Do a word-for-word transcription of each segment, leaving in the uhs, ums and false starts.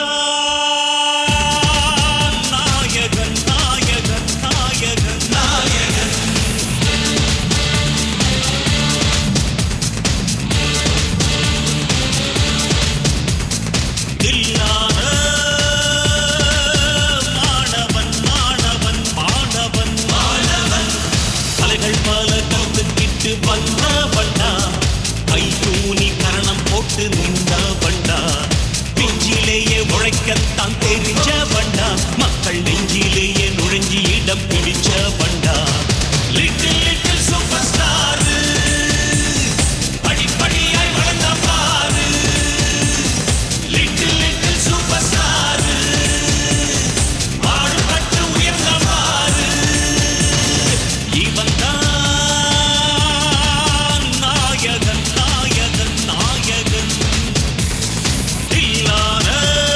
நாயகன் நாயகன் நாயகன் நாயகன் தில்லான மாணவன் மாணவன் மாணவன் மாணவன் கலைகள் பல கற்றுக்கிட்டு வந்த வண்டா கை தூணி கரணம் போட்டு நின்ற வண்டா பிஞ்சிலேயே உழைக்கத்தான் தெரிஞ்ச வண்டா மக்கள் நெஞ்சிலேயே நுழைஞ்சி இடம் பிடிச்ச வண்டா லிட்டில் லிட்டில் சூப்பர் ஸ்டார் படிப்படியாய் வளர்ந்த பாரு லிட்டில் லிட்டில் சூப்பர் ஸ்டார் பாடுபட்டு உயர்ந்த பாரு இவன் தான் நாயகன் நாயகன் நாயகன் தில்லான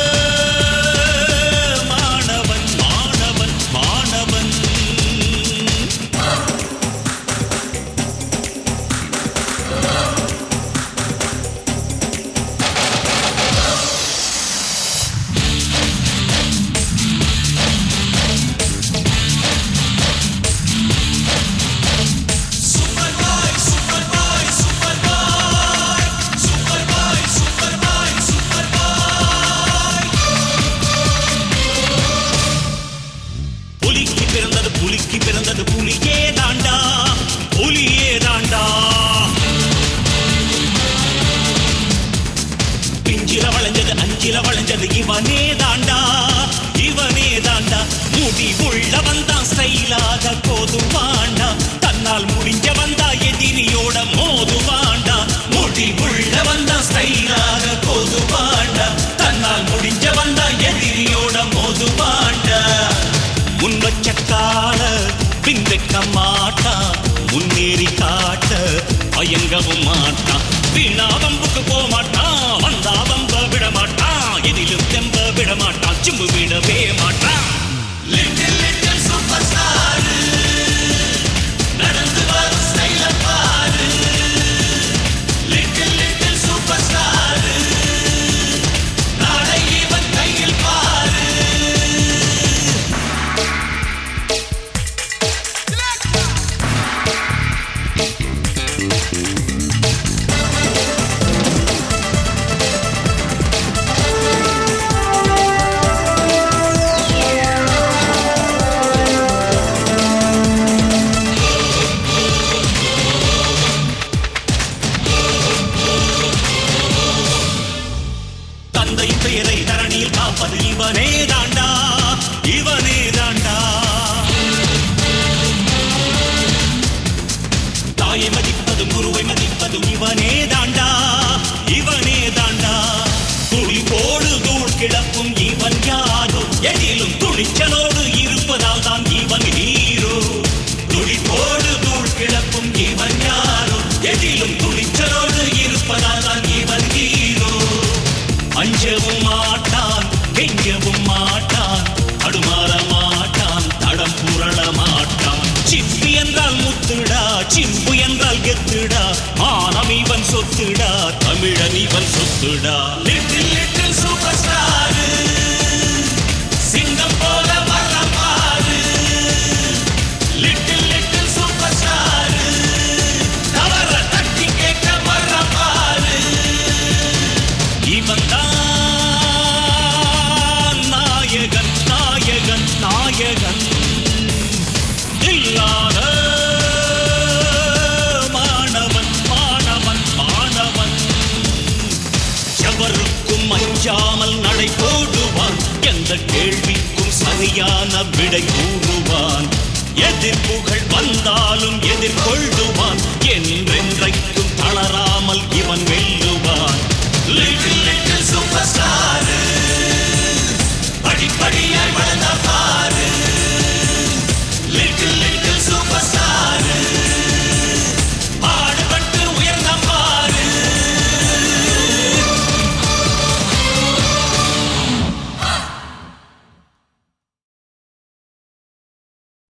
மாணவன் மாணவன் மாணவன் super boy super boy super boy super boy super boy super boy புலிக்கு பிறந்தது புலிக்கு பிறந்தது புலியே தாண்டா புலியே தாண்டா பிஞ்சில வளைஞ்சது அஞ்சில வளைஞ்சது இவனே தாண்டா இவனே தாண்டா முடி உள்ள வந்தா ஸ்டைலாக கோதுவாண்டா தன்னால் முடிஞ்ச வந்தா எதிரியோட மோதுவாண்டா முடி உள்ள வந்தா ஸ்டைலாக கோதுவாண்டா தன்னால் முடிஞ்ச வந்தா எதிரியோட மோதுவாண்டா முன் வச்ச கால பின் வைக்க மாட்டா முன்னேறி காட்ட பயங்கவும் மாட்டான் வீணா வம்புக்கு போக மாட்டான் வந்தா வம்ப விட மாட்டான் எதிலும் தெம்ப விட மாட்டான் சிம்பு விடவே மாட்டான் லிட்டில் லிட்டில் சூப்பர் ஸ்டார் நடந்து வரும் ஸ்டைல பாரு லிட்டில் லிட்டில் சூப்பர் ஸ்டார் நாளை இவன் கையில் பாரு தந்தை பெயரை தரணியில் காப்பது இவனே தாண்டா இவனே தாண்டா தாயை மதிப்பதும் குருவை மதிப்பதும் இவனே தாண்டா இவனே தாண்டா துளி போடு தூள் கிடப்பும் இவன் யாரோ எதிலும் துணிச்சலோடு இருப்பதால் தான் இவன் ஹீரோ துளி போடு தூள் கிடப்பும் இவன் யாரோ எதிலும் துணிச்சலோடு இருப்பதால் தான் இவன் ஹீரோ அஞ்சவும் மாட்டான் கெஞ்சவும் மாட்டான் அடுமாற மாட்டான் தடம் புரள மாட்டான் சிப்பி என்றால் முத்துடா சிம்பு என்றால் கெத்துடா மானம் இவன் சொத்துடா தமிழன் இவன் சொத்துடா லிட்டில் லிட்டில் சூப்பர் ஸ்டார் சிங்கம் போல வர பாரு லிட்டில் லிட்டில் சூப்பர் ஸ்டார் தவற தட்டி கேட்க வர பாரு இவன் தான் நாயகன் நாயகன் நாயகன் இல்லாத மாணவன் மாணவன் மாணவன் எவருக்கும் அஞ்சாமல் நடை போடுவான் எந்த கேள்விக்கும் சரியான விடை கூறுவான் எதிர்ப்புகள் வந்தாலும் எதிர்கொள்ளுவான் என்றென்றைக்கு